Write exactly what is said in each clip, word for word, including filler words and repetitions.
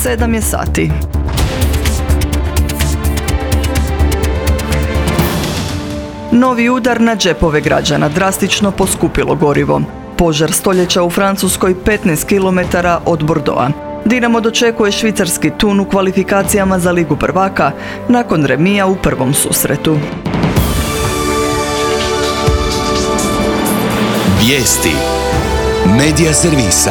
sedam je sati. Novi udar na džepove građana, drastično poskupilo gorivo. Požar stoljeća u Francuskoj petnaest kilometara od Bordeauxa. Dinamo dočekuje švicarski Thun u kvalifikacijama za Ligu prvaka nakon remija u prvom susretu. Vijesti Medija servisa.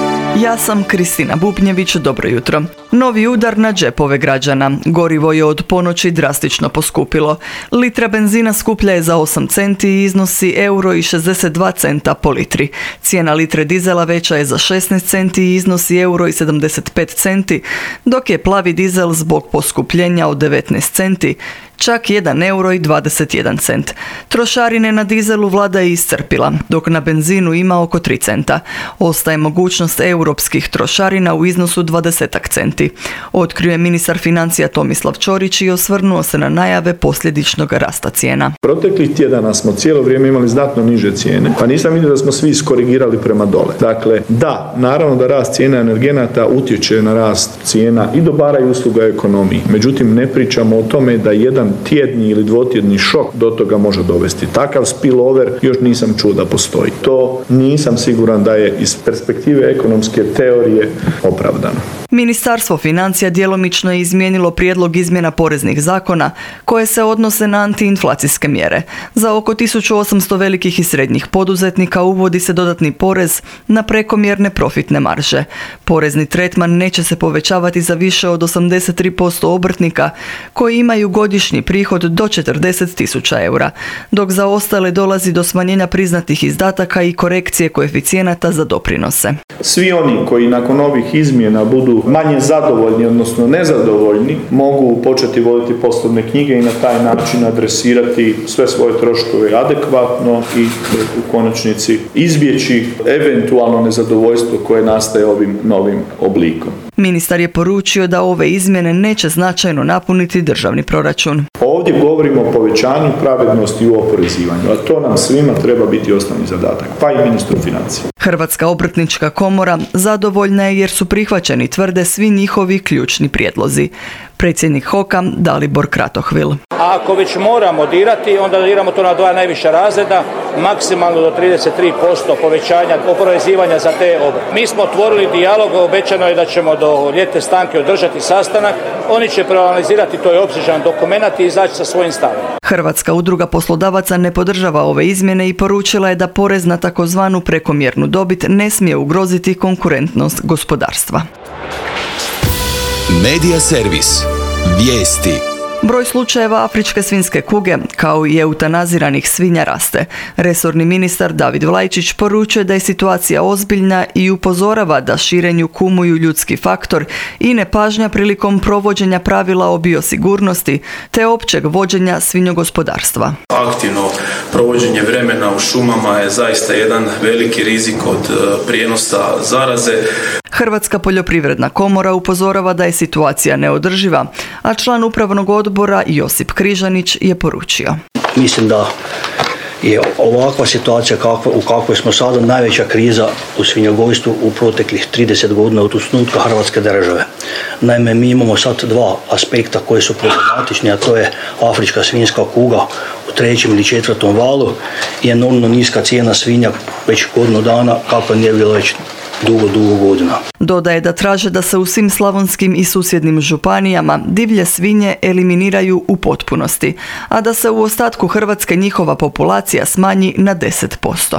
Ja sam Kristina Bubnjević, dobro jutro. Novi udar na džepove građana. Gorivo je od ponoći drastično poskupilo. Litra benzina skuplja je za osam centi i iznosi euro i šezdeset dva centa po litri. Cijena litre dizela veća je za šesnaest centi i iznosi euro i sedamdeset pet centi, dok je plavi dizel zbog poskupljenja od devetnaest centi čak jedan euro i dvadeset jedan cent. Trošarine na dizelu vlada je iscrpila, dok na benzinu ima oko tri centa. Ostaje mogućnost europskih trošarina u iznosu dvadeset centi. Otkrio je ministar financija Tomislav Ćorić i osvrnuo se na najave posljedičnog rasta cijena. Proteklih tjedana smo cijelo vrijeme imali znatno niže cijene, pa nisam vidio da smo svi iskorigirali prema dole. Dakle, da, naravno da rast cijena energenata utječe na rast cijena i dobara i usluga u ekonomiji. Međutim, ne pričamo o tome da jedan tjedni ili dvotjedni šok do toga može dovesti. Takav spillover još nisam čuo da postoji. To nisam siguran da je iz perspektive ekonomske teorije opravdano. Ministarstvo financija djelomično je izmijenilo prijedlog izmjena poreznih zakona koje se odnose na antiinflacijske mjere. Za oko tisuću osamsto velikih i srednjih poduzetnika uvodi se dodatni porez na prekomjerne profitne marže. Porezni tretman neće se povećavati za više od osamdeset tri posto obrtnika koji imaju godišnji prihod do četrdeset tisuća eura, dok za ostale dolazi do smanjenja priznatih izdataka i korekcije koeficijenata za doprinose. Svi oni koji nakon ovih izmjena budu manje zadovoljni, odnosno nezadovoljni, mogu početi voditi poslovne knjige i na taj način adresirati sve svoje troškove adekvatno i u konačnici izbjeći eventualno nezadovoljstvo koje nastaje ovim novim oblikom. Ministar je poručio da ove izmjene neće značajno napuniti državni proračun. Ovdje govorimo o povećanju pravednosti u oporezivanju, a to nam svima treba biti osnovni zadatak, pa i ministru financija. Hrvatska obrtnička komora zadovoljna je jer su prihvaćeni, tvrde, svi njihovi ključni prijedlozi. Predsjednik Hoka Dalibor Kratohvil. A ako već moramo dirati, onda diramo to na dva najviša razreda, maksimalno do trideset tri posto povećanja oporezivanja za te obrte. Mi smo otvorili dijalog, obećano je da ćemo do ljetne stanke održati sastanak. Oni će proanalizirati, to je opsežan dokumenat i izaći sa svojim stavom. Hrvatska udruga poslodavaca ne podržava ove izmjene i poručila je da porez na takozvanu prekomjernu dobit ne smije ugroziti konkurentnost gospodarstva. Medija servis. Vijesti. Broj slučajeva afričke svinjske kuge, kao i eutanaziranih svinja, raste. Resorni ministar David Vlajčić poručuje da je situacija ozbiljna i upozorava da širenju kumuju ljudski faktor i nepažnja prilikom provođenja pravila o biosigurnosti te općeg vođenja svinjogospodarstva. Aktivno provođenje vremena u šumama je zaista jedan veliki rizik od prijenosa zaraze. Hrvatska poljoprivredna komora upozorava da je situacija neodrživa, a član upravnog odbora Josip Križanić je poručio. Mislim da je ovakva situacija kakva, u kakvoj smo sada najveća kriza u svinjogojstvu u proteklih trideset godina od osnutka Hrvatske države. Naime, mi imamo sad dva aspekta koji su problematični, a to je afrička svinjska kuga u trećem ili četvrtom valu i enormno niska cijena svinja već godinu dana kakva nije bila već dugo, dugo godina. Dodaje da traže da se u svim slavonskim i susjednim županijama divlje svinje eliminiraju u potpunosti, a da se u ostatku Hrvatske njihova populacija smanji na deset posto.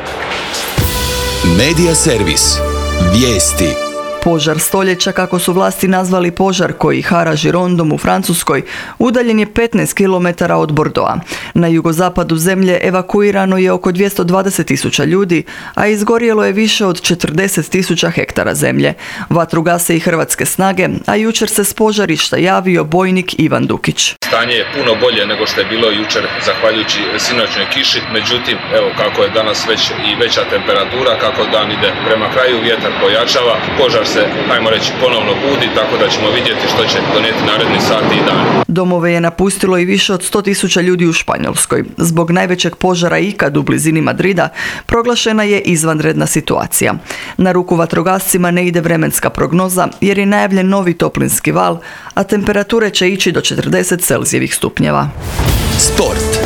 Medija servis. Vijesti. Požar stoljeća, kako su vlasti nazvali požar koji hara Žirondom u Francuskoj, udaljen je petnaest kilometara od Bordeauxa. Na jugozapadu zemlje evakuirano je oko dvjesto dvadeset tisuća ljudi, a izgorjelo je više od četrdeset tisuća hektara zemlje. Vatru gase i hrvatske snage, a jučer se s požarišta javio bojnik Ivan Dukić. Stanje je puno bolje nego što je bilo jučer zahvaljujući sinoćnoj kiši, međutim, evo kako je danas već i veća temperatura, kako dan ide prema kraju, vjetar pojačava, požar se se, ajmo reći, ponovno budi, tako da ćemo vidjeti što će donijeti naredni sati i dani. Domove je napustilo i više od sto tisuća ljudi u Španjolskoj. Zbog najvećeg požara ikad u blizini Madrida proglašena je izvanredna situacija. Na ruku vatrogascima ne ide vremenska prognoza jer je najavljen novi toplinski val, a temperature će ići do četrdeset Celzijevih stupnjeva. Sport.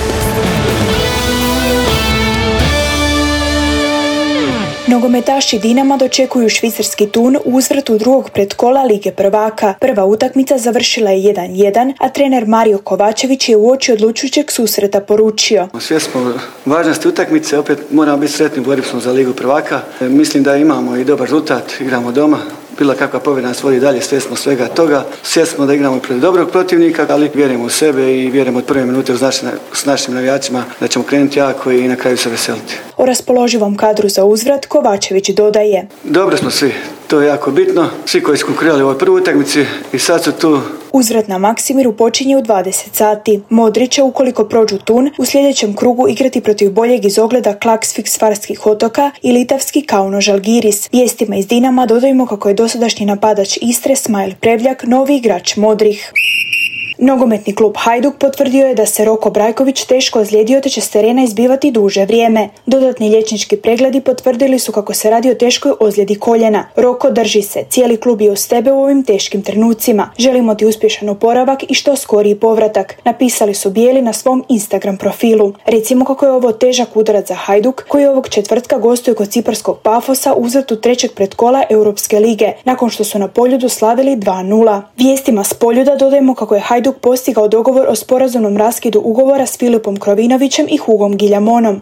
Nogometaši Dinama dočekuju švicarski Thun u uzvratu drugog predkola Lige prvaka. Prva utakmica završila je jedan jedan, a trener Mario Kovačević je uoči odlučujućeg susreta poručio: Svjesni smo važnosti utakmice, opet moramo biti sretni, borimo smo za Ligu prvaka. Mislim da imamo i dobar rezultat, igramo doma. Bila kakva pobjeda nas vodi dalje, sve smo svega toga. Svjesni smo da igramo protiv dobrog protivnika, ali vjerujemo u sebe i vjerujemo od prve minute s našim navijačima da ćemo krenuti jako i na kraju se veseliti. O raspoloživom kadru za uzvrat Kovačević dodaje: Dobro smo svi, to je jako bitno. Svi koji su konkurirali u ovoj prvoj utakmici i sad su tu. Uzvrat na Maksimiru počinje u dvadeset sati. Modrić će, ukoliko prođu Thun, u sljedećem krugu igrati protiv boljeg iz ogleda Klaksvik Farskih otoka i litavski Kauno Žalgiris. Vijestima iz Dinama dodajemo kako je dosadašnji napadač Istre Smajl Prevljak novi igrač Modrih. Nogometni klub Hajduk potvrdio je da se Roko Brajković teško ozlijedio te će s terena izbivati duže vrijeme. Dodatni liječnički pregledi potvrdili su kako se radi o teškoj ozljedi koljena. Roko, drži se, cijeli klub je uz tebe u ovim teškim trenucima. Želimo ti uspješan oporavak i što skoriji povratak, napisali su bijeli na svom Instagram profilu. Recimo kako je ovo težak udarac za Hajduk, koji ovog četvrtka gostuje kod ciparskog Pafosa u uzvratu trećeg predkola Europske lige, nakon što su na Poljudu slavili dva nula. Vijestima s Poljuda dodajemo kako je Hajduk postigao dogovor o sporazumnom raskidu ugovora s Filipom Krovinovićem i Hugom Giljamonom.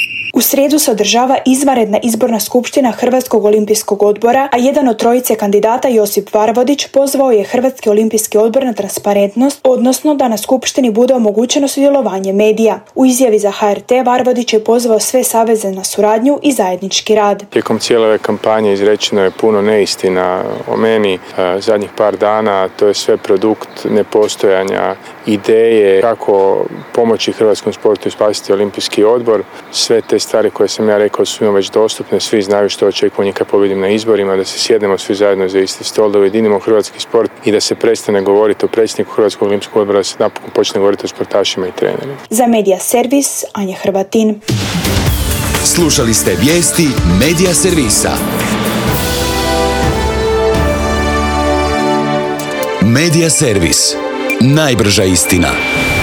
U srijedu se održava izvanredna izborna skupština Hrvatskog olimpijskog odbora, a jedan od trojice kandidata, Josip Varvodić, pozvao je Hrvatski olimpijski odbor na transparentnost, odnosno da na skupštini bude omogućeno sudjelovanje medija. U izjavi za H R T Varvodić je pozvao sve saveze na suradnju i zajednički rad. Tijekom cijele ove kampanje izrečeno je puno neistina o meni zadnjih par dana. To je sve produkt nepostojanja ideje kako pomoći hrvatskom sportu i spasiti olimpijski odbor. Sve te stvari koje sam ja rekao su im već dostupne, svi znaju što očekujem kad pobjedim na izborima, da se sjednemo svi zajedno za isti stol, da ujedinimo hrvatski sport i da se prestane govoriti o predsjedniku Hrvatskog olimpijskog odbora, da se napokon počne govoriti o sportašima i trenerima. Za Medija Servis, Anja Hrvatin. Slušali ste vijesti Medija Servisa. Medija Servis. Najbrža istina.